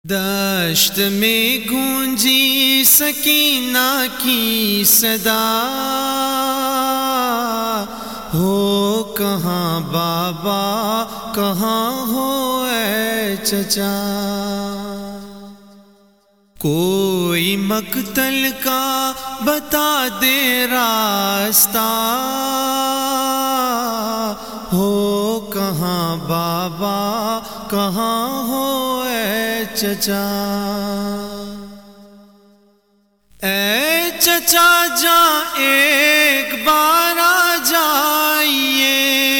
دشت میں گونجی سکینہ کی صدا، ہو کہاں بابا کہاں ہو اے چچا، کوئی مقتل کا بتا دے راستہ، ہو کہاں بابا کہاں ہو اے چچا، اے چچا جاں ایک بار آ جائیے،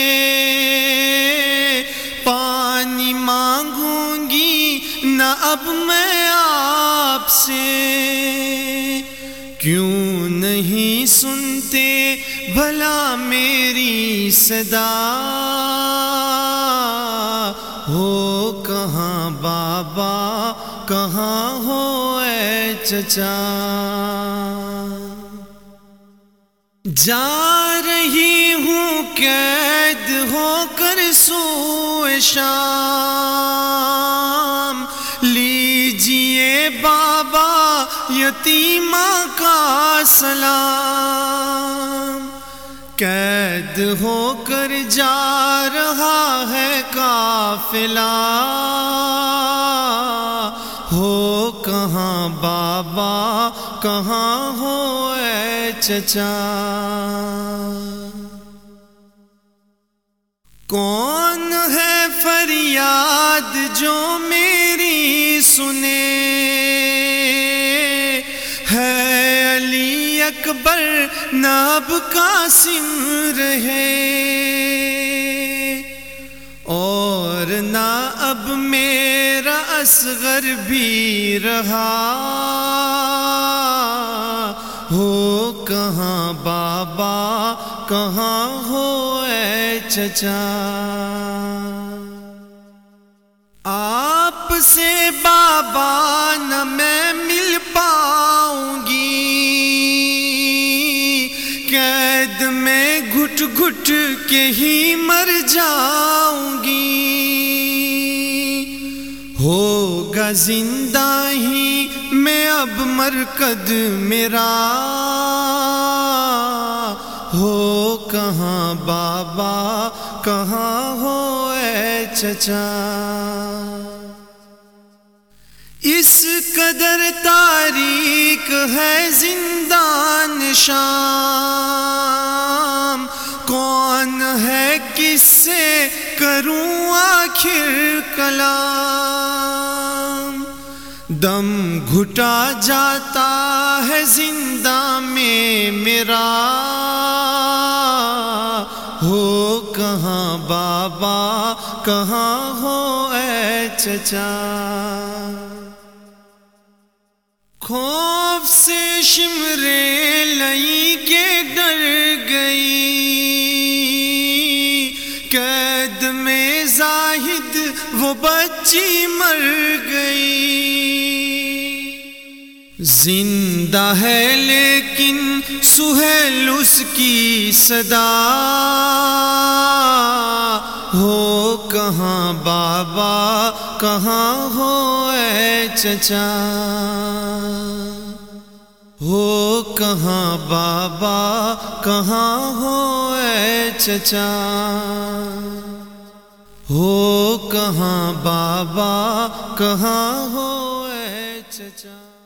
پانی مانگوں گی نہ اب میں آپ سے، کیوں نہیں سنتے بھلا میری صدا، ہو کہاں بابا کہاں ہو اے چچا، جا رہی ہوں قید ہو کر سوئے شام، لیجئے بابا یتیمہ کا سلام، قید ہو کر جا رہا ہے قافلہ، ہو کہاں بابا کہاں ہو اے چچا، کون ہے فریاد جو میری سنے، ہے علی اکبر نہ اب قاسم رہے، اور نہ اب میرا اصغر بھی رہا، ہو کہاں بابا کہاں ہو اے چچا، آپ سے بابا نہ میں مل پاؤں گی، قید میں گھٹ گھٹ کے ہی مر جاؤں گی، ہوگا زندہ ہی میں اب مرقد میرا، ہو کہاں بابا کہاں ہو اے چچا، اس قدر تاریک ہے زندان شام، کون ہے کس سے کروں آخر کلام، دم گھٹا جاتا ہے زندہ میں میرا، ہو کہاں بابا کہاں ہو اے چچا، خوف سے شمرے لئی کے ڈر گئی، قید میں زاہد وہ بچی مر گئی، زندہ ہے لیکن سہیل اس کی صدا، ہو کہاں بابا کہاں ہو اے چچا، ہو کہاں بابا کہاں ہو اے چچا، ہو کہاں بابا کہاں ہو اے چچا۔